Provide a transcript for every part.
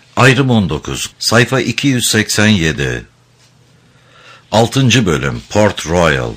Ayrım 19, sayfa 287. 6. bölüm, Port Royal,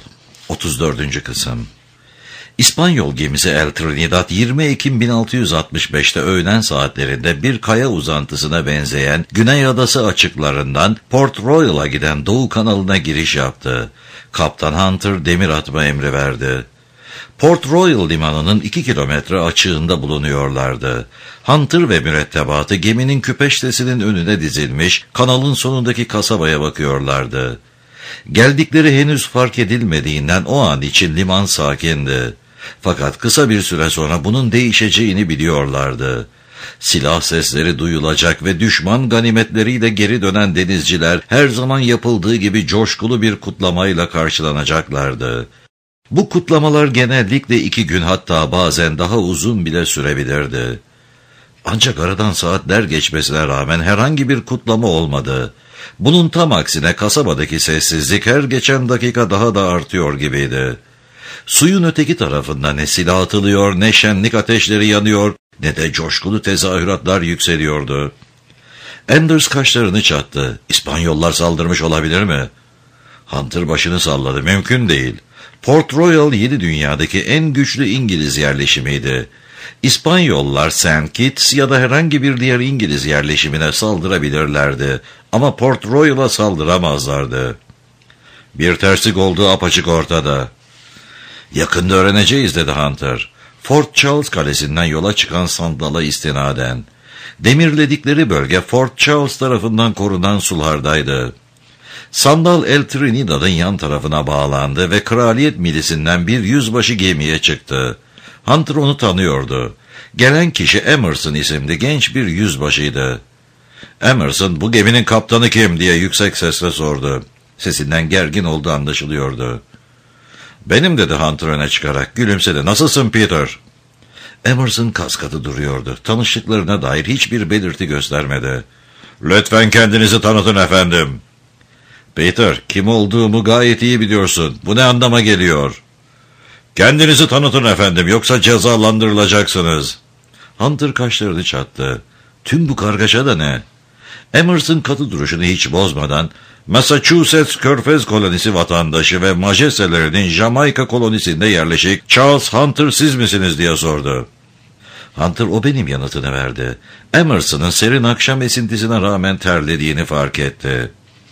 34. kısım. İspanyol gemisi El Trinidad 20 Ekim 1665'te öğlen saatlerinde bir kaya uzantısına benzeyen Güney Adası açıklarından Port Royal'a giden Doğu kanalına giriş yaptı. Kaptan Hunter demir atma emri verdi. Port Royal limanının 2 kilometre açığında bulunuyorlardı. Hunter ve mürettebatı geminin küpeştesinin önüne dizilmiş, kanalın sonundaki kasabaya bakıyorlardı. Geldikleri henüz fark edilmediğinden o an için liman sakindi. Fakat kısa bir süre sonra bunun değişeceğini biliyorlardı. Silah sesleri duyulacak ve düşman ganimetleriyle geri dönen denizciler her zaman yapıldığı gibi coşkulu bir kutlamayla karşılanacaklardı. Bu kutlamalar genellikle 2 gün, hatta bazen daha uzun bile sürebilirdi. Ancak aradan saatler geçmesine rağmen herhangi bir kutlama olmadı. Bunun tam aksine kasabadaki sessizlik her geçen dakika daha da artıyor gibiydi. Suyun öteki tarafında ne silah atılıyor, ne şenlik ateşleri yanıyor, ne de coşkulu tezahüratlar yükseliyordu. Anders kaşlarını çattı. İspanyollar saldırmış olabilir mi? Hunter başını salladı. Mümkün değil. Port Royal yeni dünyadaki en güçlü İngiliz yerleşimiydi. İspanyollar St. Kitts ya da herhangi bir diğer İngiliz yerleşimine saldırabilirlerdi ama Port Royal'a saldıramazlardı. Bir terslik olduğu apaçık ortada. Yakında öğreneceğiz dedi Hunter. Fort Charles kalesinden yola çıkan sandala istinaden. Demirledikleri bölge Fort Charles tarafından korunan sulardaydı. Sandal El Trinidad'ın yan tarafına bağlandı ve kraliyet milisinden bir yüzbaşı gemiye çıktı. Hunter onu tanıyordu. Gelen kişi Emerson isimli genç bir yüzbaşıydı. Emerson, bu geminin kaptanı kim diye yüksek sesle sordu. Sesinden gergin olduğu anlaşılıyordu. Benim dedi Hunter öne çıkarak. Gülümsedi. Nasılsın Peter? Emerson kaskatı duruyordu. Tanıştıklarına dair hiçbir belirti göstermedi. Lütfen kendinizi tanıtın efendim. Peter, kim olduğumu gayet iyi biliyorsun. Bu ne anlama geliyor? Kendinizi tanıtın efendim, yoksa cezalandırılacaksınız. Hunter kaşlarını çattı. Tüm bu kargaşa da ne? Emerson katı duruşunu hiç bozmadan, Massachusetts Körfez kolonisi vatandaşı ve majestelerinin Jamaika kolonisinde yerleşik Charles Hunter siz misiniz diye sordu. Hunter o benim yanıtını verdi. Emerson'ın serin akşam esintisine rağmen terlediğini fark etti.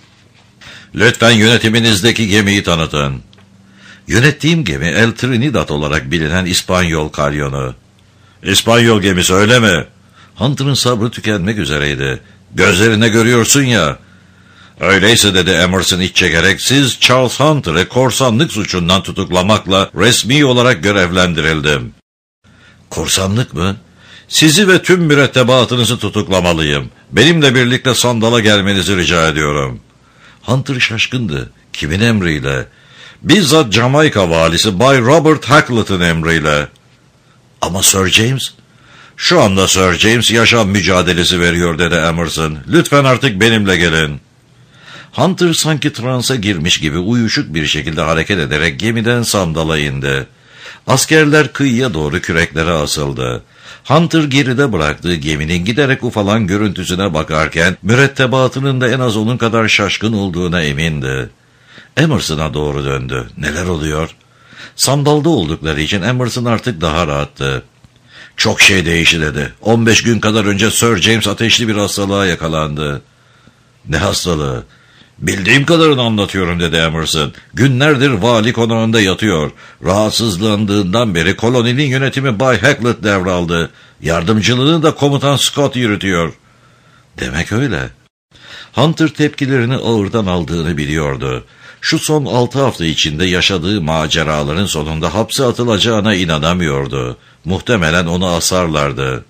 Lütfen yönetiminizdeki gemiyi tanıtın. Yönettiğim gemi El Trinidad olarak bilinen İspanyol kalyonu. İspanyol gemisi öyle mi? Hunter'ın sabrı tükenmek üzereydi. Gözlerine görüyorsun ya. Öyleyse dedi Emerson iç çekerek, siz Charles Hunter'ı korsanlık suçundan tutuklamakla resmi olarak görevlendirildim. Korsanlık mı? Sizi ve tüm mürettebatınızı tutuklamalıyım. Benimle birlikte sandala gelmenizi rica ediyorum. Hunter şaşkındı. Kimin emriyle? Bizzat Jamaika valisi Bay Robert Hacklett'ın emriyle. Ama Sir James? Şu anda Sir James yaşam mücadelesi veriyor dedi Emerson. Lütfen artık benimle gelin. Hunter sanki transa girmiş gibi uyuşuk bir şekilde hareket ederek gemiden sandala indi. Askerler kıyıya doğru küreklere asıldı. Hunter geride bıraktığı geminin giderek ufalan görüntüsüne bakarken mürettebatının da en az onun kadar şaşkın olduğuna emindi. Emerson'a doğru döndü. Neler oluyor? Sandalda oldukları için Emerson artık daha rahattı. Çok şey değişti dedi. 15 gün kadar önce Sir James ateşli bir hastalığa yakalandı. Ne hastalığı? Bildiğim kadarını anlatıyorum dedi Emerson. Günlerdir vali konağında yatıyor. Rahatsızlandığından beri koloninin yönetimi Bay Hacklett devraldı. Yardımcılığını da komutan Scott yürütüyor. Demek öyle. Hunter tepkilerini ağırdan aldığını biliyordu. Şu son 6 hafta içinde yaşadığı maceraların sonunda hapse atılacağına inanamıyordu. Muhtemelen onu asarlardı.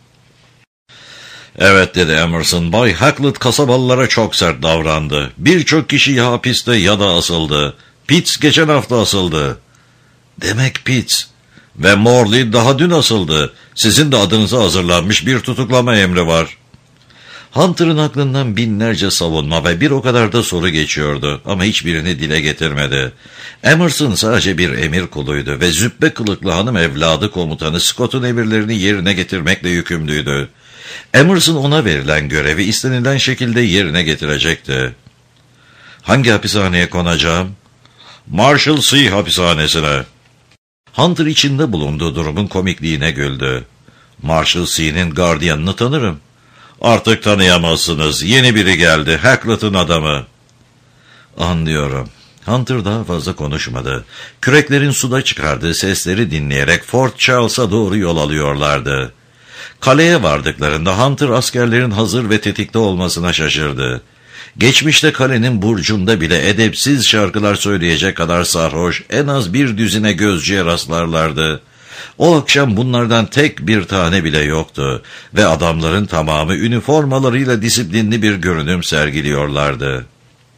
Evet dedi Emerson, Bay Hacklett kasabalılara çok sert davrandı. Birçok kişi ya hapiste ya da asıldı. Pitts geçen hafta asıldı. Demek Pitts. Ve Morley daha dün asıldı. Sizin de adınıza hazırlanmış bir tutuklama emri var. Hunter'ın aklından binlerce savunma ve bir o kadar da soru geçiyordu ama hiçbirini dile getirmedi. Emerson sadece bir emir kuluydu ve züppe kılıklı hanım evladı komutanı Scott'un emirlerini yerine getirmekle yükümlüydü. Emerson ona verilen görevi istenilen şekilde yerine getirecekti. Hangi hapishaneye konacağım? Marshalsea hapishanesine. Hunter içinde bulunduğu durumun komikliğine güldü. Marshalsea'nin gardiyanını tanırım. Artık tanıyamazsınız. Yeni biri geldi. Hacklett'ın adamı. Anlıyorum. Hunter daha fazla konuşmadı. Küreklerin suda çıkardığı sesleri dinleyerek Fort Charles'a doğru yol alıyorlardı. Kaleye vardıklarında Hunter askerlerin hazır ve tetikte olmasına şaşırdı. Geçmişte kalenin burcunda bile edepsiz şarkılar söyleyecek kadar sarhoş en az bir düzine gözcüye rastlarlardı. O akşam bunlardan tek bir tane bile yoktu ve adamların tamamı üniformalarıyla disiplinli bir görünüm sergiliyorlardı.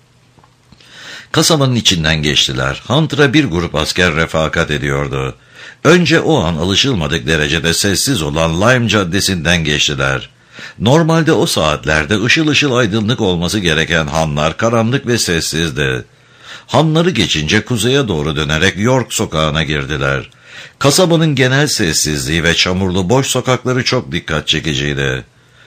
Kasabanın içinden geçtiler. Hunter'a bir grup asker refakat ediyordu. Önce o an alışılmadık derecede sessiz olan Lime Caddesi'nden geçtiler. Normalde o saatlerde ışıl ışıl aydınlık olması gereken hanlar karanlık ve sessizdi. Hanları geçince kuzeye doğru dönerek York sokağına girdiler. Kasabanın genel sessizliği ve çamurlu boş sokakları çok dikkat çekiciydi.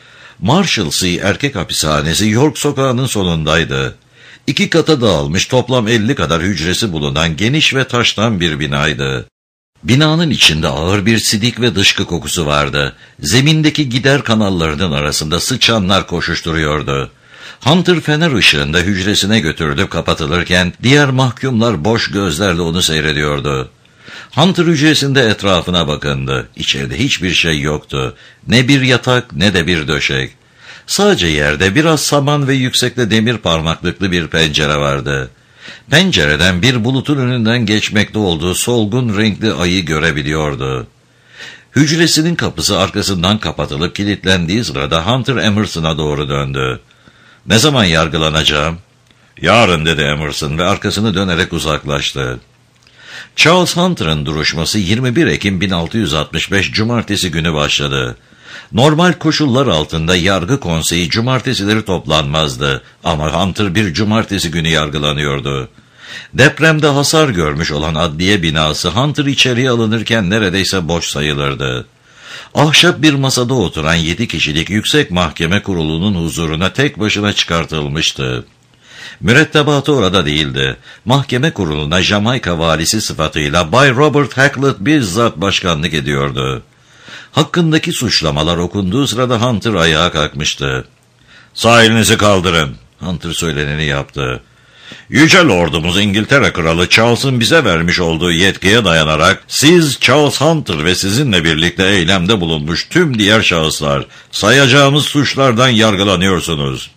Marshalsea erkek hapishanesi York sokağının sonundaydı. 2 kata dağılmış toplam 50 kadar hücresi bulunan geniş ve taştan bir binaydı. Binanın içinde ağır bir sidik ve dışkı kokusu vardı. Zemindeki gider kanallarının arasında sıçanlar koşuşturuyordu. Hunter fener ışığında hücresine götürülüp kapatılırken diğer mahkumlar boş gözlerle onu seyrediyordu. Hunter hücresinde etrafına bakındı. İçeride hiçbir şey yoktu. Ne bir yatak ne de bir döşek. Sadece yerde biraz saman ve yüksekte demir parmaklıklı bir pencere vardı. Pencereden bir bulutun önünden geçmekte olduğu solgun renkli ayı görebiliyordu. Hücresinin kapısı arkasından kapatılıp kilitlendiği sırada Hunter Emerson'a doğru döndü. "Ne zaman yargılanacağım?" "Yarın," dedi Emerson ve arkasını dönerek uzaklaştı. Charles Hunter'ın duruşması 21 Ekim 1665 Cumartesi günü başladı. Normal koşullar altında yargı konseyi cumartesileri toplanmazdı ama Hunter bir cumartesi günü yargılanıyordu. Depremde hasar görmüş olan adliye binası Hunter içeriye alınırken neredeyse boş sayılırdı. Ahşap bir masada oturan 7 kişilik yüksek mahkeme kurulunun huzuruna tek başına çıkartılmıştı. Mürettebatı orada değildi. Mahkeme kuruluna Jamaika valisi sıfatıyla Bay Robert Hacklett bizzat başkanlık ediyordu. Hakkındaki suçlamalar okunduğu sırada Hunter ayağa kalkmıştı. "Sağ elinizi kaldırın." Hunter söyleneni yaptı. "Yüce Lordumuz İngiltere Kralı Charles'ın bize vermiş olduğu yetkiye dayanarak siz Charles Hunter ve sizinle birlikte eylemde bulunmuş tüm diğer şahıslar sayacağımız suçlardan yargılanıyorsunuz."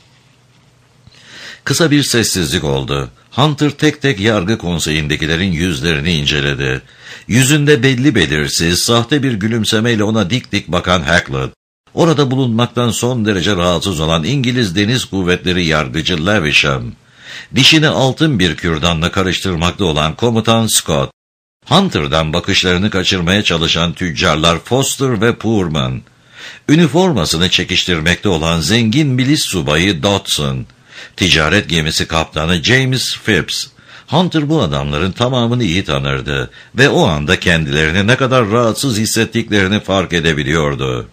Kısa bir sessizlik oldu. Hunter tek tek yargı konseyindekilerin yüzlerini inceledi. Yüzünde belli belirsiz, sahte bir gülümsemeyle ona dik dik bakan Hacklett, orada bulunmaktan son derece rahatsız olan İngiliz Deniz Kuvvetleri Yargıcı Lewisham, dişini altın bir kürdanla karıştırmakta olan Komutan Scott, Hunter'dan bakışlarını kaçırmaya çalışan tüccarlar Foster ve Poorman, üniformasını çekiştirmekte olan zengin milis subayı Dodson, ticaret gemisi kaptanı James Phipps. Hunter bu adamların tamamını iyi tanırdı ve o anda kendilerini ne kadar rahatsız hissettiklerini fark edebiliyordu.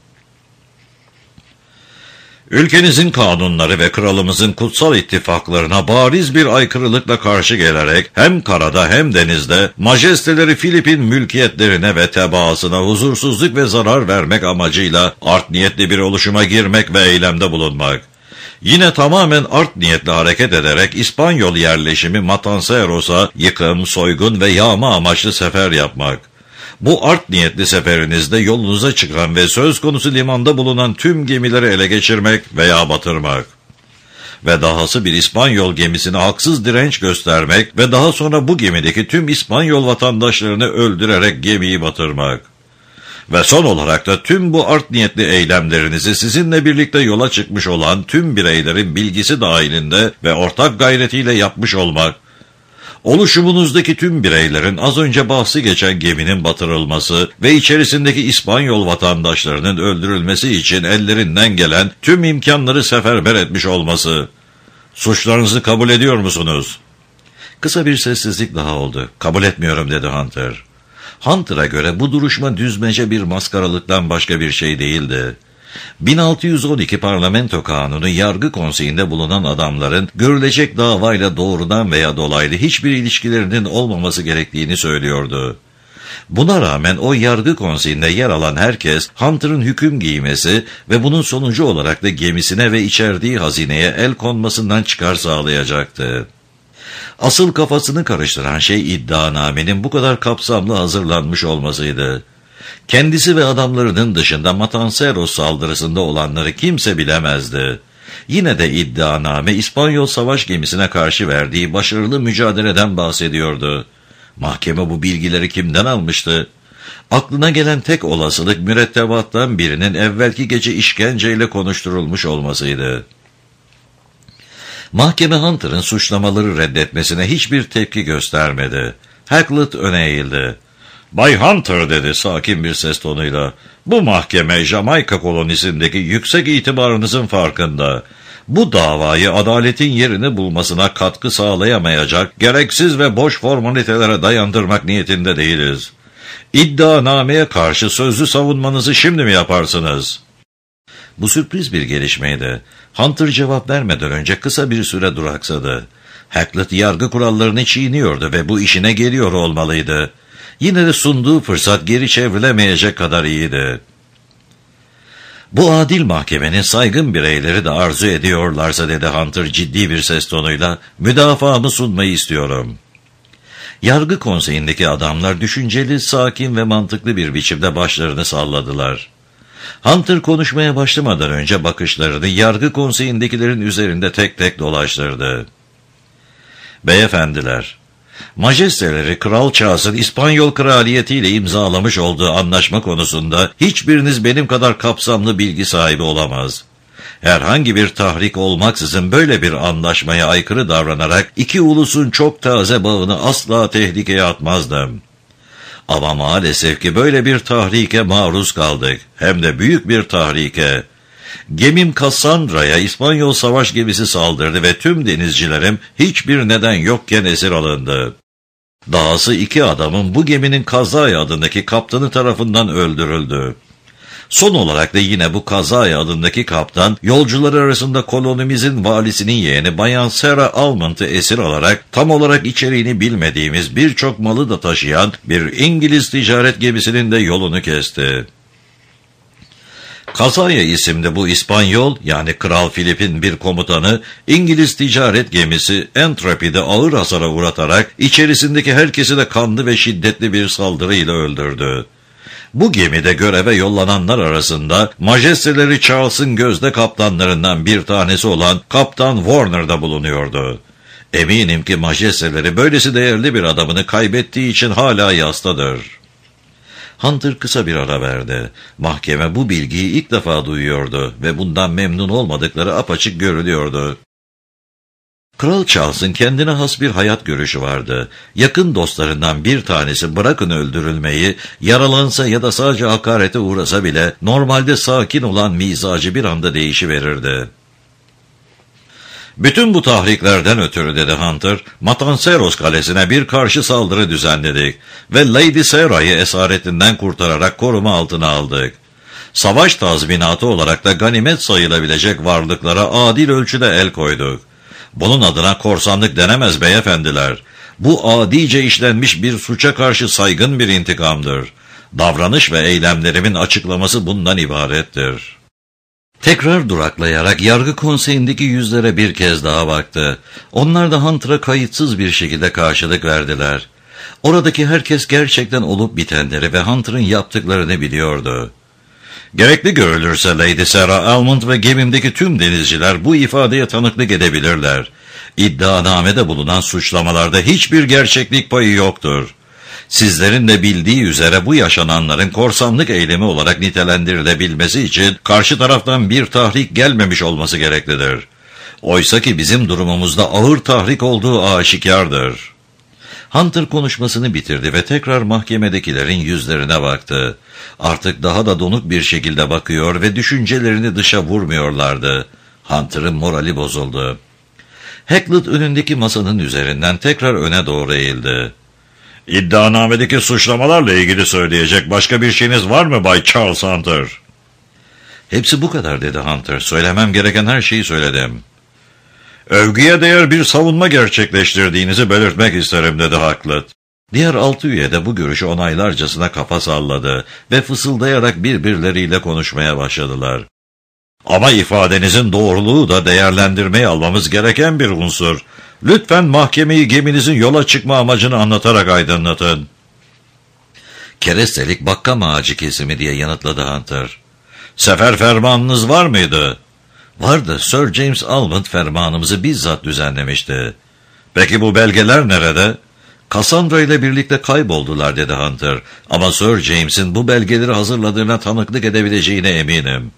"Ülkenizin kanunları ve kralımızın kutsal ittifaklarına bariz bir aykırılıkla karşı gelerek hem karada hem denizde majesteleri Filip'in mülkiyetlerine ve tebaasına huzursuzluk ve zarar vermek amacıyla art niyetli bir oluşuma girmek ve eylemde bulunmak. Yine tamamen art niyetli hareket ederek İspanyol yerleşimi Matanceros'a yıkım, soygun ve yağma amaçlı sefer yapmak. Bu art niyetli seferinizde yolunuza çıkan ve söz konusu limanda bulunan tüm gemileri ele geçirmek veya batırmak. Ve dahası bir İspanyol gemisine haksız direnç göstermek ve daha sonra bu gemideki tüm İspanyol vatandaşlarını öldürerek gemiyi batırmak. Ve son olarak da tüm bu art niyetli eylemlerinizi sizinle birlikte yola çıkmış olan tüm bireylerin bilgisi dahilinde ve ortak gayretiyle yapmış olmak. Oluşumunuzdaki tüm bireylerin az önce bahsi geçen geminin batırılması ve içerisindeki İspanyol vatandaşlarının öldürülmesi için ellerinden gelen tüm imkanları seferber etmiş olması. Suçlarınızı kabul ediyor musunuz?" Kısa bir sessizlik daha oldu. "Kabul etmiyorum," dedi Hunter. Hunter'a göre bu duruşma düzmece bir maskaralıktan başka bir şey değildi. 1612 Parlamento Kanunu yargı konseyinde bulunan adamların görülecek davayla doğrudan veya dolaylı hiçbir ilişkilerinin olmaması gerektiğini söylüyordu. Buna rağmen o yargı konseyinde yer alan herkes Hunter'ın hüküm giymesi ve bunun sonucu olarak da gemisine ve içerdiği hazineye el konmasından çıkar sağlayacaktı. Asıl kafasını karıştıran şey iddianamenin bu kadar kapsamlı hazırlanmış olmasıydı. Kendisi ve adamlarının dışında Matanceros saldırısında olanları kimse bilemezdi. Yine de iddianame İspanyol savaş gemisine karşı verdiği başarılı mücadeleden bahsediyordu. Mahkeme bu bilgileri kimden almıştı? Aklına gelen tek olasılık mürettebattan birinin evvelki gece işkenceyle konuşturulmuş olmasıydı. Mahkeme Hunter'ın suçlamaları reddetmesine hiçbir tepki göstermedi. Hackett öne eğildi. "Bay Hunter," dedi sakin bir ses tonuyla, "bu mahkeme Jamaika kolonisindeki yüksek itibarınızın farkında. Bu davayı adaletin yerini bulmasına katkı sağlayamayacak, gereksiz ve boş formalitelere dayandırmak niyetinde değiliz. İddianameye karşı sözlü savunmanızı şimdi mi yaparsınız?" Bu sürpriz bir gelişmeydi. Hunter cevap vermeden önce kısa bir süre duraksadı. Hackett yargı kurallarını çiğniyordu ve bu işine geliyor olmalıydı. Yine de sunduğu fırsat geri çevrilemeyecek kadar iyiydi. "Bu adil mahkemenin saygın bireyleri de arzu ediyorlarsa," dedi Hunter ciddi bir ses tonuyla, "müdafaamı sunmayı istiyorum." Yargı konseyindeki adamlar düşünceli, sakin ve mantıklı bir biçimde başlarını salladılar. Hunter konuşmaya başlamadan önce bakışlarını yargı konseyindekilerin üzerinde tek tek dolaştırdı. "Beyefendiler, majesteleri Kral Charles'ın İspanyol kraliyetiyle imzalamış olduğu anlaşma konusunda hiçbiriniz benim kadar kapsamlı bilgi sahibi olamaz. Herhangi bir tahrik olmaksızın böyle bir anlaşmaya aykırı davranarak iki ulusun çok taze bağını asla tehlikeye atmazdım. Ama maalesef ki böyle bir tahrike maruz kaldık, hem de büyük bir tahrike. Gemim Cassandra'ya İspanyol savaş gemisi saldırdı ve tüm denizcilerim hiçbir neden yokken esir alındı. Dahası iki adamın bu geminin Kazaya adındaki kaptanı tarafından öldürüldü. Son olarak da yine bu Kazaya adındaki kaptan, yolcular arasında kolonimizin valisinin yeğeni Bayan Sarah Almond'u esir alarak tam olarak içeriğini bilmediğimiz birçok malı da taşıyan bir İngiliz ticaret gemisinin de yolunu kesti. Kazaya isimli bu İspanyol, yani Kral Filip'in bir komutanı, İngiliz ticaret gemisi Entrapid'i ağır hasara uğratarak içerisindeki herkesi de kanlı ve şiddetli bir saldırıyla öldürdü. Bu gemide göreve yollananlar arasında majesteleri Charles'ın gözde kaptanlarından bir tanesi olan Kaptan Warner da bulunuyordu. Eminim ki majesteleri böylesi değerli bir adamını kaybettiği için hala yastadır. Hunter kısa bir ara verdi. Mahkeme bu bilgiyi ilk defa duyuyordu ve bundan memnun olmadıkları apaçık görülüyordu. Kral Charles'ın kendine has bir hayat görüşü vardı. Yakın dostlarından bir tanesi bırakın öldürülmeyi, yaralansa ya da sadece hakarete uğrasa bile normalde sakin olan mizacı bir anda değişiverirdi. "Bütün bu tahriklerden ötürü," dedi Hunter, "Matanceros kalesine bir karşı saldırı düzenledik ve Lady Sarah'yı esaretinden kurtararak koruma altına aldık. Savaş tazminatı olarak da ganimet sayılabilecek varlıklara adil ölçüde el koyduk. Bunun adına korsanlık denemez beyefendiler. Bu adice işlenmiş bir suça karşı saygın bir intikamdır. Davranış ve eylemlerimin açıklaması bundan ibarettir." Tekrar duraklayarak yargı konseyindeki yüzlere bir kez daha baktı. Onlar da Hunter'a kayıtsız bir şekilde karşılık verdiler. Oradaki herkes gerçekten olup bitenleri ve Hunter'ın yaptıklarını biliyordu. "Gerekli görülürse Lady Sarah Almond ve gemimdeki tüm denizciler bu ifadeye tanıklık edebilirler. İddianamede bulunan suçlamalarda hiçbir gerçeklik payı yoktur. Sizlerin de bildiği üzere bu yaşananların korsanlık eylemi olarak nitelendirilebilmesi için karşı taraftan bir tahrik gelmemiş olması gereklidir. Oysa ki bizim durumumuzda ağır tahrik olduğu aşikardır." Hunter konuşmasını bitirdi ve tekrar mahkemedekilerin yüzlerine baktı. Artık daha da donuk bir şekilde bakıyor ve düşüncelerini dışa vurmuyorlardı. Hunter'ın morali bozuldu. Hackett önündeki masanın üzerinden tekrar öne doğru eğildi. "İddianamedeki suçlamalarla ilgili söyleyecek başka bir şeyiniz var mı Bay Charles Hunter?" Hepsi bu kadar dedi Hunter. Söylemem gereken her şeyi söyledim. Övgüye değer bir savunma gerçekleştirdiğinizi belirtmek isterim dedi Hackett. Diğer 6 üye de bu görüşü onaylarcasına kafa salladı ve fısıldayarak birbirleriyle konuşmaya başladılar. Ama ifadenizin doğruluğu da değerlendirmeye almamız gereken bir unsur. Lütfen mahkemeyi geminizin yola çıkma amacını anlatarak aydınlatın. Kerestelik bakkam ağacı kesimi diye yanıtladı Hunter. Sefer fermanınız var mıydı? Vardı. Sir James Almond fermanımızı bizzat düzenlemişti. Peki bu belgeler nerede? Cassandra ile birlikte kayboldular dedi Hunter. Ama Sir James'in bu belgeleri hazırladığına tanıklık edebileceğine eminim.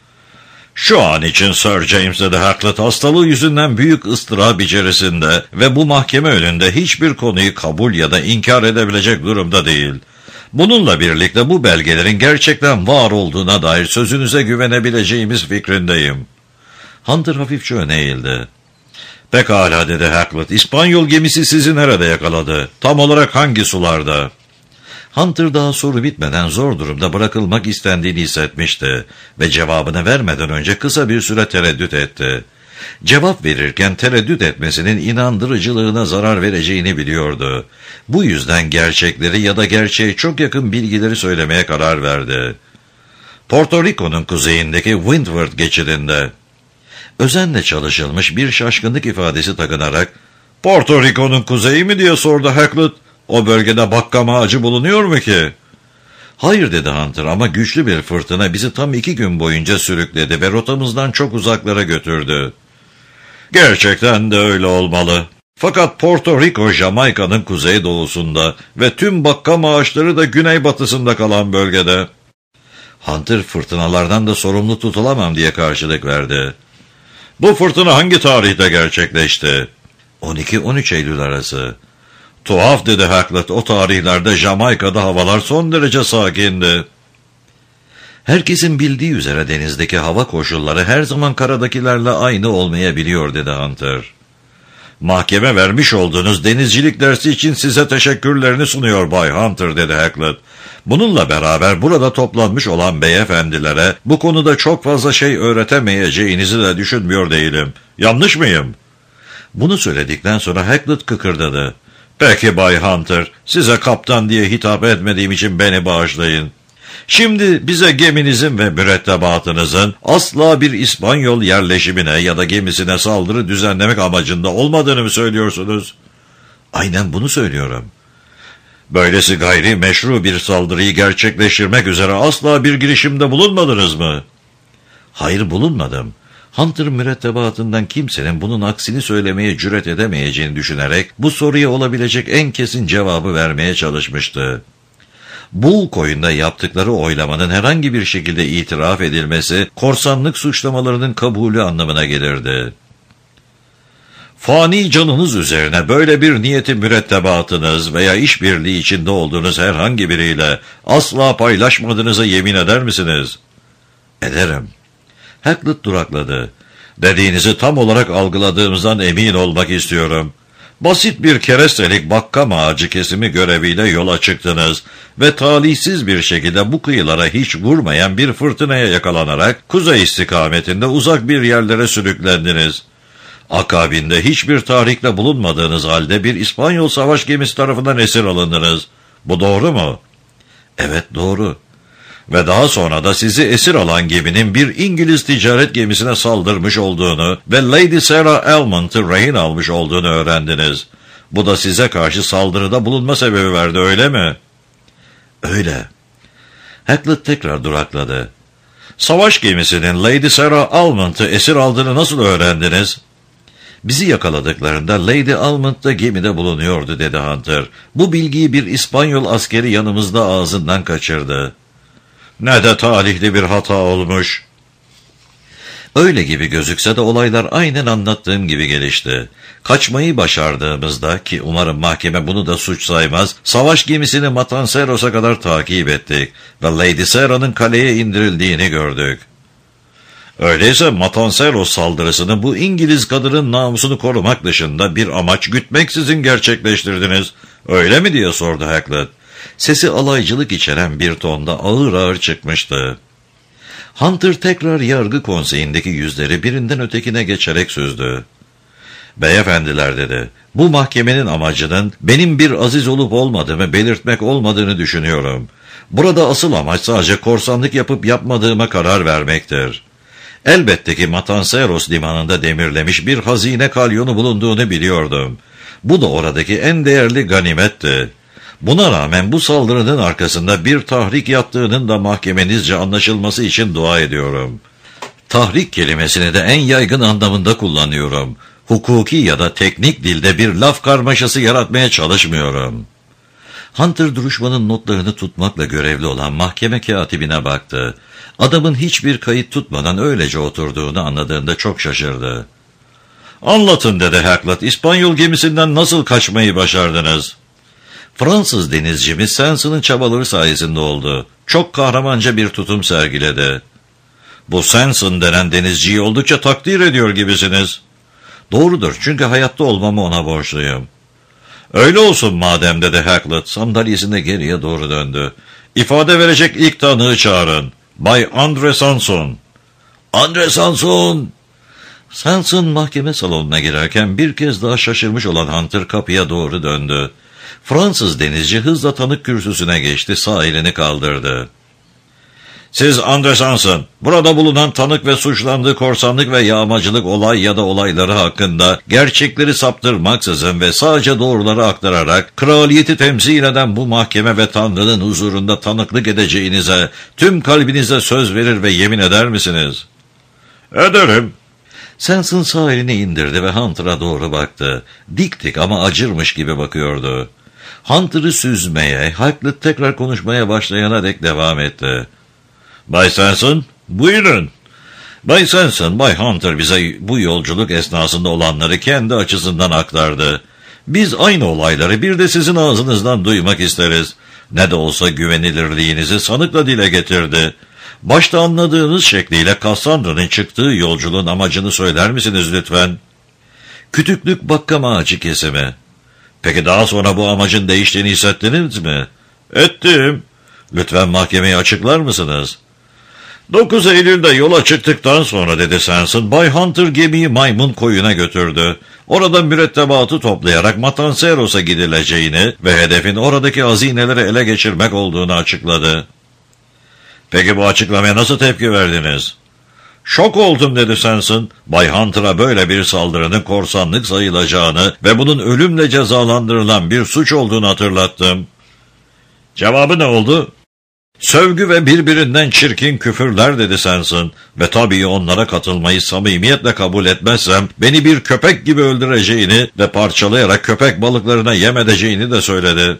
Şu an için Sir James de Hackett hastalığı yüzünden büyük ıstırap içerisinde ve bu mahkeme önünde hiçbir konuyu kabul ya da inkar edebilecek durumda değil. Bununla birlikte bu belgelerin gerçekten var olduğuna dair sözünüze güvenebileceğimiz fikrindeyim. Hunter hafifçe öne eğildi. Pekala dedi Hackett. İspanyol gemisi sizi nerede yakaladı? Tam olarak hangi sularda? Hunter daha soru bitmeden zor durumda bırakılmak istendiğini hissetmişti ve cevabını vermeden önce kısa bir süre tereddüt etti. Cevap verirken tereddüt etmesinin inandırıcılığına zarar vereceğini biliyordu. Bu yüzden gerçekleri ya da gerçeğe çok yakın bilgileri söylemeye karar verdi. Porto Rico'nun kuzeyindeki Windward geçidinde. Özenle çalışılmış bir şaşkınlık ifadesi takınarak, "Porto Rico'nun kuzeyi mi?" diye sordu Hackett. "O bölgede bakkam ağacı bulunuyor mu ki?" "Hayır" dedi Hunter, "ama güçlü bir fırtına bizi tam 2 gün boyunca sürükledi ve rotamızdan çok uzaklara götürdü." "Gerçekten de öyle olmalı. Fakat Porto Rico, Jamaika'nın kuzeydoğusunda ve tüm bakkam ağaçları da güneybatısında kalan bölgede." Hunter, "Fırtınalardan da sorumlu tutulamam" diye karşılık verdi. "Bu fırtına hangi tarihte gerçekleşti?" 12-13 Eylül arası. "Tuhaf" dedi Hackett, "o tarihlerde Jamaika'da havalar son derece sakindi." "Herkesin bildiği üzere denizdeki hava koşulları her zaman karadakilerle aynı olmayabiliyor" dedi Hunter. "Mahkeme vermiş olduğunuz denizcilik dersi için size teşekkürlerini sunuyor Bay Hunter" dedi Hackett. "Bununla beraber burada toplanmış olan beyefendilere bu konuda çok fazla şey öğretemeyeceğinizi de düşünmüyor değilim. Yanlış mıyım?" Bunu söyledikten sonra Hackett kıkırdadı. "Peki Bay Hunter, size kaptan diye hitap etmediğim için beni bağışlayın. Şimdi bize geminizin ve mürettebatınızın asla bir İspanyol yerleşimine ya da gemisine saldırı düzenlemek amacında olmadığını mı söylüyorsunuz?" "Aynen bunu söylüyorum." "Böylesi gayri meşru bir saldırıyı gerçekleştirmek üzere asla bir girişimde bulunmadınız mı?" "Hayır, bulunmadım." Hunter mürettebatından kimsenin bunun aksini söylemeye cüret edemeyeceğini düşünerek bu soruya olabilecek en kesin cevabı vermeye çalışmıştı. Bull Koyun'da yaptıkları oylamanın herhangi bir şekilde itiraf edilmesi, korsanlık suçlamalarının kabulü anlamına gelirdi. "Fani canınız üzerine böyle bir niyeti mürettebatınız veya işbirliği içinde olduğunuz herhangi biriyle asla paylaşmadığınıza yemin eder misiniz?" "Ederim." Hackett durakladı. "Dediğinizi tam olarak algıladığımızdan emin olmak istiyorum. Basit bir kerestelik bakkam ağacı kesimi göreviyle yola çıktınız ve talihsiz bir şekilde bu kıyılara hiç vurmayan bir fırtınaya yakalanarak kuzey istikametinde uzak bir yerlere sürüklendiniz. Akabinde hiçbir tahrikle bulunmadığınız halde bir İspanyol savaş gemisi tarafından esir alındınız. Bu doğru mu?" "Evet, doğru." "Ve daha sonra da sizi esir alan geminin bir İngiliz ticaret gemisine saldırmış olduğunu ve Lady Sarah Almond'u rehin almış olduğunu öğrendiniz. Bu da size karşı saldırıda bulunma sebebi verdi, öyle mi?" "Öyle." Hackett tekrar durakladı. "Savaş gemisinin Lady Sarah Almond'u esir aldığını nasıl öğrendiniz?" "Bizi yakaladıklarında Lady Almond da gemide bulunuyordu" dedi Hunter. "Bu bilgiyi bir İspanyol askeri yanımızda ağzından kaçırdı." "Ne de talihli bir hata olmuş." "Öyle gibi gözükse de olaylar aynen anlattığım gibi gelişti. Kaçmayı başardığımızda, ki umarım mahkeme bunu da suç saymaz, savaş gemisini Matanceros'a kadar takip ettik ve Lady Sarah'nın kaleye indirildiğini gördük." "Öyleyse Matanceros saldırısını bu İngiliz kadının namusunu korumak dışında bir amaç gütmeksizin gerçekleştirdiniz, öyle mi?" diye sordu Hackett. Sesi alaycılık içeren bir tonda ağır ağır çıkmıştı. Hunter tekrar yargı konseyindeki yüzleri birinden ötekine geçerek süzdü. Beyefendiler dedi, bu mahkemenin amacının benim bir aziz olup olmadığımı belirtmek olmadığını düşünüyorum. Burada asıl amaç sadece korsanlık yapıp yapmadığıma karar vermektir. Elbette ki Matanceros limanında demirlemiş bir hazine kalyonu bulunduğunu biliyordum. Bu da oradaki en değerli ganimetti. Buna rağmen bu saldırının arkasında bir tahrik yattığının da mahkemenizce anlaşılması için dua ediyorum. Tahrik kelimesini de en yaygın anlamında kullanıyorum. Hukuki ya da teknik dilde bir laf karmaşası yaratmaya çalışmıyorum. Hunter duruşmanın notlarını tutmakla görevli olan mahkeme katibine baktı. Adamın hiçbir kayıt tutmadan öylece oturduğunu anladığında çok şaşırdı. Anlatın dedi Hacklet, İspanyol gemisinden nasıl kaçmayı başardınız? Fransız denizcimiz Sanson'ın çabaları sayesinde oldu. Çok kahramanca bir tutum sergiledi. Bu Sanson denen denizciyi oldukça takdir ediyor gibisiniz. Doğrudur, çünkü hayatta olmamı ona borçluyum. Öyle olsun madem dedi Hacklet, sandalyesinde geriye doğru döndü. İfade verecek ilk tanığı çağırın. Bay Andre Sanson. Andre Sanson! Sanson mahkeme salonuna girerken bir kez daha şaşırmış olan Hunter kapıya doğru döndü. Fransız denizci hızla tanık kürsüsüne geçti, sağ elini kaldırdı. Siz Andre Sanson, burada bulunan tanık ve suçlandığı korsanlık ve yağmacılık olay ya da olayları hakkında gerçekleri saptırmaksızın ve sadece doğruları aktararak kraliyeti temsil eden bu mahkeme ve Tanrı'nın huzurunda tanıklık edeceğinize tüm kalbinize söz verir ve yemin eder misiniz? Ederim. Sanson sağ elini indirdi ve Hunter'a doğru baktı. Dik dik ama acırmış gibi bakıyordu. Hunter'ı süzmeye, Hacklet tekrar konuşmaya başlayana dek devam etti. Bay Sanson, buyurun. Bay Sanson, Bay Hunter bize bu yolculuk esnasında olanları kendi açısından aktardı. Biz aynı olayları bir de sizin ağzınızdan duymak isteriz. Ne de olsa güvenilirliğinizi sanıkla dile getirdi. Başta anladığınız şekliyle Cassandra'nın çıktığı yolculuğun amacını söyler misiniz lütfen? Kütüklük bakkam ağacı kesimi. Peki daha sonra bu amacın değiştiğini hissettiniz mi? Ettim. Lütfen mahkemeyi açıklar mısınız? 9 Eylül'de yola çıktıktan sonra dedi Sanson, Bay Hunter gemiyi Maymun Koyu'na götürdü. Orada mürettebatı toplayarak Matanceros'a gidileceğini ve hedefin oradaki hazineleri ele geçirmek olduğunu açıkladı. Peki bu açıklamaya nasıl tepki verdiniz? Şok oldum dedi Sanson. Bay Hunter'a böyle bir saldırının korsanlık sayılacağını ve bunun ölümle cezalandırılan bir suç olduğunu hatırlattım. Cevabı ne oldu? Sövgü ve birbirinden çirkin küfürler dedi Sanson ve tabii onlara katılmayı samimiyetle kabul etmezsem beni bir köpek gibi öldüreceğini ve parçalayarak köpek balıklarına yem edeceğini de söyledi.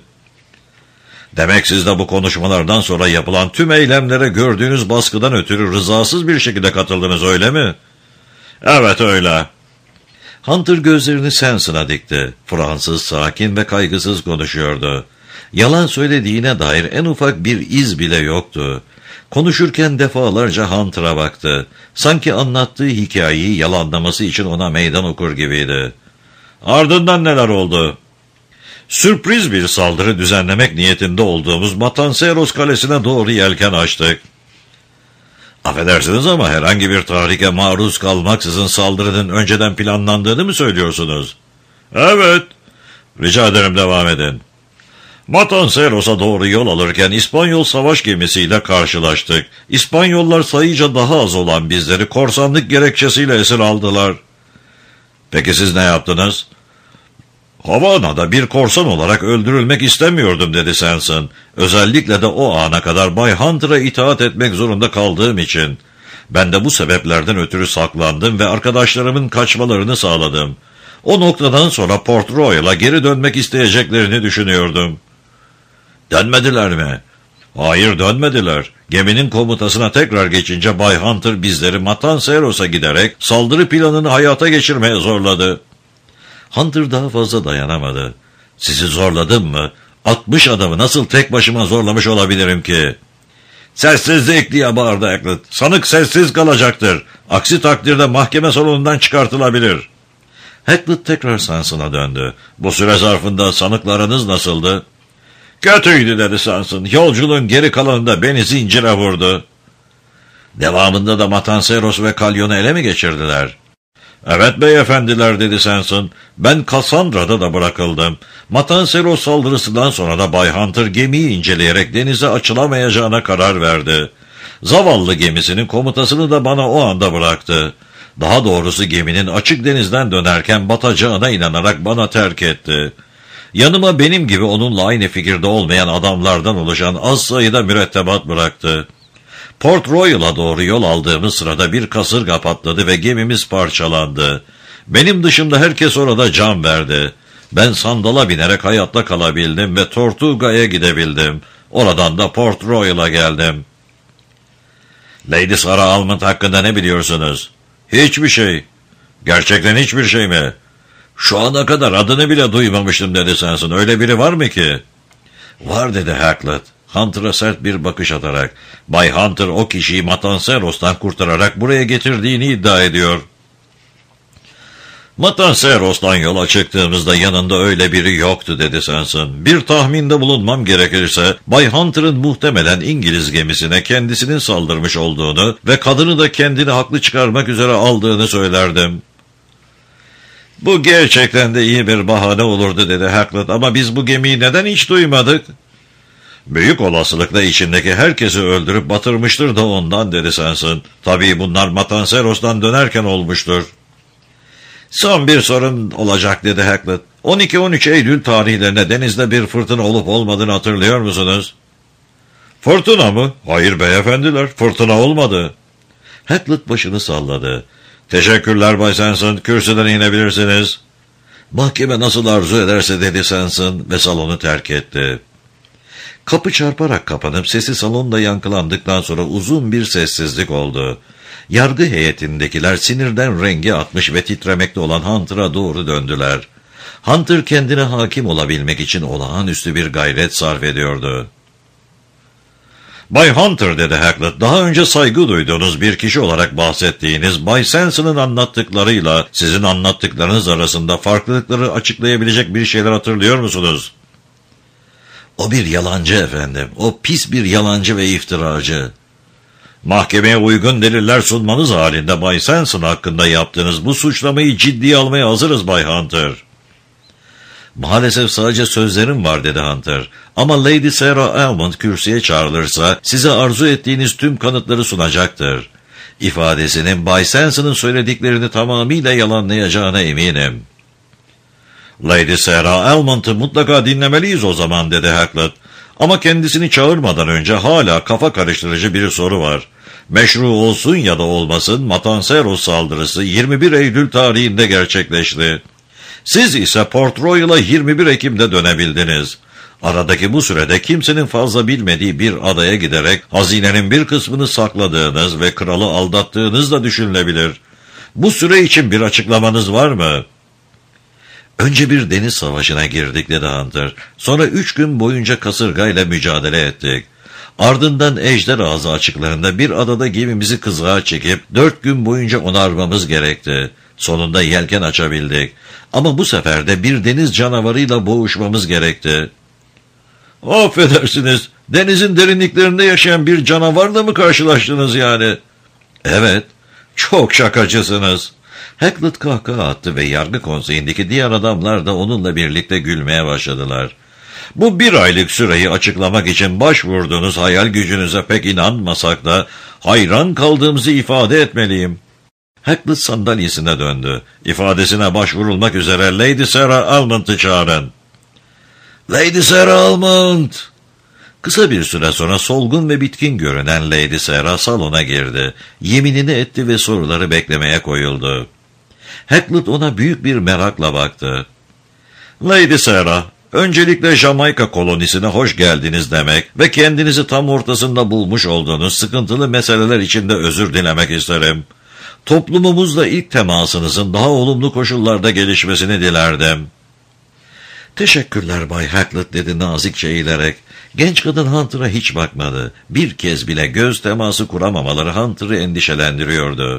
Demek siz de bu konuşmalardan sonra yapılan tüm eylemlere gördüğünüz baskıdan ötürü rızasız bir şekilde katıldınız, öyle mi? Evet, öyle. Hunter gözlerini Sanson'a dikti. Fransız sakin ve kaygısız konuşuyordu. Yalan söylediğine dair en ufak bir iz bile yoktu. Konuşurken defalarca Hunter'a baktı. Sanki anlattığı hikayeyi yalanlaması için ona meydan okur gibiydi. Ardından neler oldu? Sürpriz bir saldırı düzenlemek niyetinde olduğumuz Matanceros kalesine doğru yelken açtık. Affedersiniz ama herhangi bir tahrike maruz kalmaksızın saldırının önceden planlandığını mı söylüyorsunuz? Evet. Rica ederim, devam edin. Matanceros'a doğru yol alırken İspanyol savaş gemisiyle karşılaştık. İspanyollar sayıca daha az olan bizleri korsanlık gerekçesiyle esir aldılar. Peki siz ne yaptınız? Havana'da bir korsan olarak öldürülmek istemiyordum dedi Sanson. Özellikle de o ana kadar Bay Hunter'a itaat etmek zorunda kaldığım için. Ben de bu sebeplerden ötürü saklandım ve arkadaşlarımın kaçmalarını sağladım. O noktadan sonra Port Royal'a geri dönmek isteyeceklerini düşünüyordum. Dönmediler mi? Hayır, dönmediler. Geminin komutasına tekrar geçince Bay Hunter bizleri Matanceros'a giderek saldırı planını hayata geçirmeye zorladı. Hunter daha fazla dayanamadı. Sizi zorladım mı? 60 adamı nasıl tek başıma zorlamış olabilirim ki? Sessizlik diye bağırdı Hacklet. Sanık sessiz kalacaktır. Aksi takdirde mahkeme salonundan çıkartılabilir. Hacklet tekrar Sanson'a döndü. Bu süre zarfında sanıklarınız nasıldı? Kötüydü dedi Sanson. Yolculuğun geri kalanında beni zincire vurdu. Devamında da Matanceros ve Kalyon'u ele mi geçirdiler? Evet beyefendiler, dedi Sanson. Ben Cassandra'da da bırakıldım. Matanceros saldırısından sonra da Bay Hunter gemiyi inceleyerek denize açılamayacağına karar verdi. Zavallı gemisinin komutasını da bana o anda bıraktı. Daha doğrusu geminin açık denizden dönerken batacağına inanarak bana terk etti. Yanıma benim gibi onunla aynı fikirde olmayan adamlardan oluşan az sayıda mürettebat bıraktı. Port Royal'a doğru yol aldığımız sırada bir kasırga patladı ve gemimiz parçalandı. Benim dışımda herkes orada can verdi. Ben sandala binerek hayatta kalabildim ve Tortuga'ya gidebildim. Oradan da Port Royal'a geldim. Lady Sarah Almond hakkında ne biliyorsunuz? Hiçbir şey. Gerçekten hiçbir şey mi? Şu ana kadar adını bile duymamıştım, dedi Sanson. Öyle biri var mı ki? Var, dedi Hacklet, Hunter'a sert bir bakış atarak. Bay Hunter o kişiyi Matanceros'tan kurtararak buraya getirdiğini iddia ediyor. Matanceros'tan yola çıktığımızda yanında öyle biri yoktu, dedi Sanson. Bir tahminde bulunmam gerekirse Bay Hunter'ın muhtemelen İngiliz gemisine kendisinin saldırmış olduğunu ve kadını da kendini haklı çıkarmak üzere aldığını söylerdim. Bu gerçekten de iyi bir bahane olurdu, dedi Hacklet, ama biz bu gemiyi neden hiç duymadık? Büyük olasılıkla içindeki herkesi öldürüp batırmıştır da ondan, dedi Sanson. Tabii bunlar Matanceros'tan dönerken olmuştur. Son bir sorun olacak, dedi Hacklet. 12-13 Eylül tarihlerinde denizde bir fırtına olup olmadığını hatırlıyor musunuz? Fırtına mı? Hayır beyefendiler, fırtına olmadı. Hacklet başını salladı. Teşekkürler Bay Sanson, kürsüden inebilirsiniz. Mahkeme nasıl arzu ederse, dedi Sanson ve salonu terk etti. Kapı çarparak kapanıp sesi salonda yankılandıktan sonra uzun bir sessizlik oldu. Yargı heyetindekiler sinirden rengi atmış ve titremekte olan Hunter'a doğru döndüler. Hunter kendine hakim olabilmek için olağanüstü bir gayret sarf ediyordu. Bay Hunter, dedi Hacklet, daha önce saygı duyduğunuz bir kişi olarak bahsettiğiniz Bay Sanson'ın anlattıklarıyla sizin anlattıklarınız arasında farklılıkları açıklayabilecek bir şeyler hatırlıyor musunuz? O bir yalancı efendim. O pis bir yalancı ve iftiracı. Mahkemeye uygun deliller sunmanız halinde Bay Sanson hakkında yaptığınız bu suçlamayı ciddiye almaya hazırız Bay Hunter. Maalesef sadece sözlerim var, dedi Hunter. Ama Lady Sarah Almond kürsüye çağrılırsa size arzu ettiğiniz tüm kanıtları sunacaktır. İfadesinin Bay Sanson'ın söylediklerini tamamıyla yalanlayacağına eminim. Lady Sarah Almond'u mutlaka dinlemeliyiz o zaman, dedi Hacklet. Ama kendisini çağırmadan önce hala kafa karıştırıcı bir soru var. Meşru olsun ya da olmasın Matanceros saldırısı 21 Eylül tarihinde gerçekleşti. Siz ise Port Royal'a 21 Ekim'de dönebildiniz. Aradaki bu sürede kimsenin fazla bilmediği bir adaya giderek hazinenin bir kısmını sakladığınız ve kralı aldattığınız da düşünülebilir. Bu süre için bir açıklamanız var mı? Önce bir deniz savaşına girdik, dedi Hunter. Sonra 3 gün boyunca kasırgayla mücadele ettik. Ardından Ejderhazı açıklarında bir adada gemimizi kızığa çekip 4 gün boyunca onarmamız gerekti. Sonunda yelken açabildik. Ama bu sefer de bir deniz canavarıyla boğuşmamız gerekti. Affedersiniz, denizin derinliklerinde yaşayan bir canavarla mı karşılaştınız yani? Evet, çok şakacısınız. Hacklet kahkaha attı ve yargı konseyindeki diğer adamlar da onunla birlikte gülmeye başladılar. Bu 1 aylık süreyi açıklamak için başvurduğunuz hayal gücünüze pek inanmasak da hayran kaldığımızı ifade etmeliyim. Hacklet sandalyesine döndü. İfadesine başvurulmak üzere Lady Sarah Almond'u çağırın. Lady Sarah Almond! Kısa bir süre sonra solgun ve bitkin görünen Lady Sarah salona girdi. Yeminini etti ve soruları beklemeye koyuldu. Hacklet ona büyük bir merakla baktı. Lady Sarah, öncelikle Jamaika kolonisine hoş geldiniz demek ve kendinizi tam ortasında bulmuş olduğunuz sıkıntılı meseleler için de özür dilemek isterim. Toplumumuzla ilk temasınızın daha olumlu koşullarda gelişmesini dilerdim. Teşekkürler Bay Hacklet, dedi nazikçe eğilerek. Genç kadın Hunter'a hiç bakmadı. Bir kez bile göz teması kuramamaları Hunter'ı endişelendiriyordu.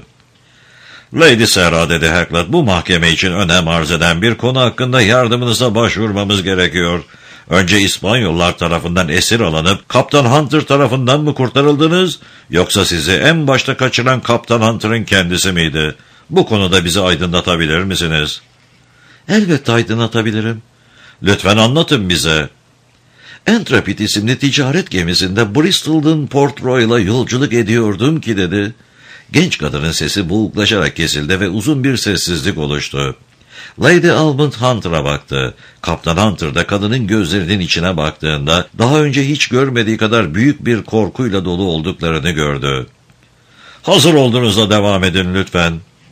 Lady Sarah, dedi Hacklet, bu mahkeme için önem arz eden bir konu hakkında yardımınıza başvurmamız gerekiyor. Önce İspanyollar tarafından esir alınıp Kaptan Hunter tarafından mı kurtarıldınız, yoksa sizi en başta kaçıran Kaptan Hunter'ın kendisi miydi? Bu konuda bizi aydınlatabilir misiniz? Elbette aydınlatabilirim. Lütfen anlatın bize. Intrepid isimli ticaret gemisinde Bristol'dan Port Royal'a yolculuk ediyordum ki dedi. Genç kadının sesi boğuklaşarak kesildi ve uzun bir sessizlik oluştu. Lady Almond Hunter'a baktı. Kaptan Hunter da kadının gözlerinin içine baktığında daha önce hiç görmediği kadar büyük bir korkuyla dolu olduklarını gördü. Hazır olduğunuzda devam edin lütfen.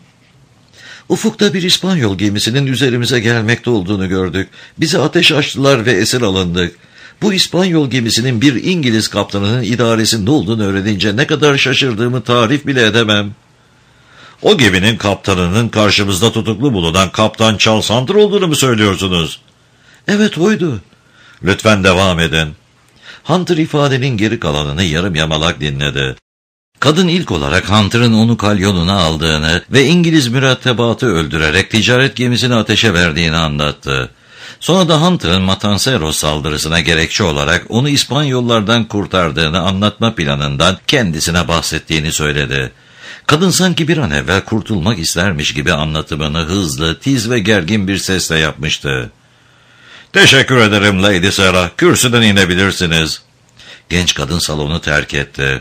Ufukta bir İspanyol gemisinin üzerimize gelmekte olduğunu gördük. Bize ateş açtılar ve esir alındık. Bu İspanyol gemisinin bir İngiliz kaptanının idaresinde olduğunu öğrenince ne kadar şaşırdığımı tarif bile edemem. O geminin kaptanının karşımızda tutuklu bulunan Kaptan Charles Hunter olduğunu mu söylüyorsunuz? Evet, oydu. Lütfen devam edin. Hunter ifadenin geri kalanını yarım yamalak dinledi. Kadın ilk olarak Hunter'ın onu kalyonuna aldığını ve İngiliz mürettebatı öldürerek ticaret gemisini ateşe verdiğini anlattı. Sonra da Hunter'ın Matancero saldırısına gerekçe olarak onu İspanyollardan kurtardığını anlatma planından kendisine bahsettiğini söyledi. Kadın sanki bir an evvel kurtulmak istermiş gibi anlatımını hızlı, tiz ve gergin bir sesle yapmıştı. Teşekkür ederim Lady Sarah, kürsüden inebilirsiniz. Genç kadın salonu terk etti.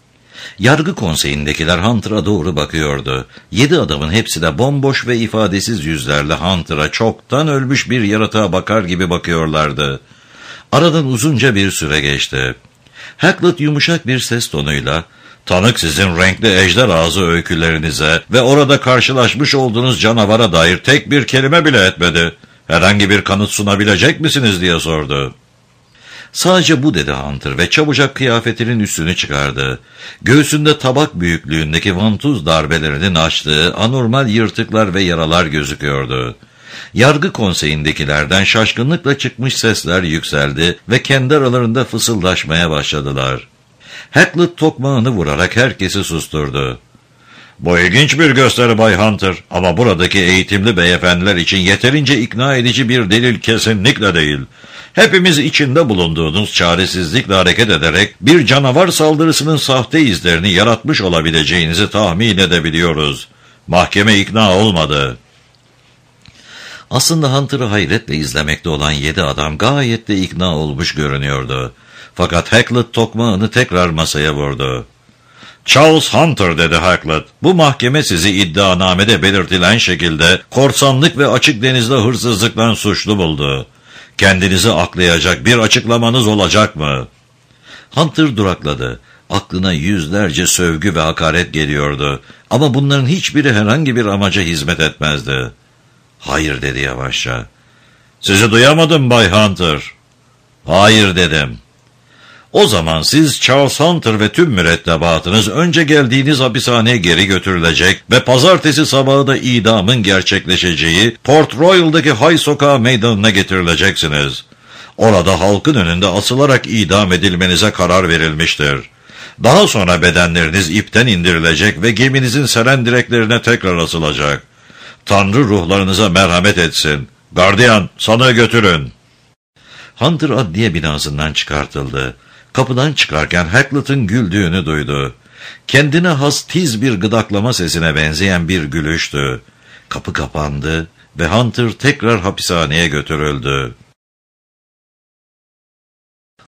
Yargı konseyindekiler Hunter'a doğru bakıyordu. 7 adamın hepsi de bomboş ve ifadesiz yüzlerle Hunter'a çoktan ölmüş bir yaratığa bakar gibi bakıyorlardı. Aradan uzunca bir süre geçti. Hackett yumuşak bir ses tonuyla, "Tanık sizin renkli ejderhazı öykülerinize ve orada karşılaşmış olduğunuz canavara dair tek bir kelime bile etmedi. Herhangi bir kanıt sunabilecek misiniz?" diye sordu. Sadece bu dedi Hunter ve çabucak kıyafetinin üstünü çıkardı. Göğsünde tabak büyüklüğündeki vantuz darbelerinin açtığı anormal yırtıklar ve yaralar gözüküyordu. Yargı konseyindekilerden şaşkınlıkla çıkmış sesler yükseldi ve kendi aralarında fısıldaşmaya başladılar. Hackett tokmağını vurarak herkesi susturdu. "Bu ilginç bir gösteri Bay Hunter ama buradaki eğitimli beyefendiler için yeterince ikna edici bir delil kesinlikle değil. Hepimiz içinde bulunduğunuz çaresizlikle hareket ederek bir canavar saldırısının sahte izlerini yaratmış olabileceğinizi tahmin edebiliyoruz. Mahkeme ikna olmadı." Aslında Hunter'ı hayretle izlemekte olan 7 adam gayet de ikna olmuş görünüyordu. Fakat Hackett tokmağını tekrar masaya vurdu. "Charles Hunter," dedi Hackett, "bu mahkeme sizi iddianamede belirtilen şekilde korsanlık ve açık denizde hırsızlıktan suçlu buldu. Kendinizi aklayacak bir açıklamanız olacak mı?" Hunter durakladı. Aklına yüzlerce sövgü ve hakaret geliyordu. Ama bunların hiçbiri herhangi bir amaca hizmet etmezdi. "Hayır," dedi yavaşça. "Sizi duyamadım Bay Hunter." "Hayır," dedim. "O zaman siz Charles Hunter ve tüm mürettebatınız önce geldiğiniz hapishaneye geri götürülecek ve pazartesi sabahı da idamın gerçekleşeceği Port Royal'daki Hay Sokağı meydanına getirileceksiniz. Orada halkın önünde asılarak idam edilmenize karar verilmiştir. Daha sonra bedenleriniz ipten indirilecek ve geminizin seren direklerine tekrar asılacak. Tanrı ruhlarınıza merhamet etsin. Gardiyan, sanığı götürün." Hunter adliye binasından çıkartıldı. Kapıdan çıkarken Hackett'ın güldüğünü duydu. Kendine has tiz bir gıdaklama sesine benzeyen bir gülüştü. Kapı kapandı ve Hunter tekrar hapishaneye götürüldü.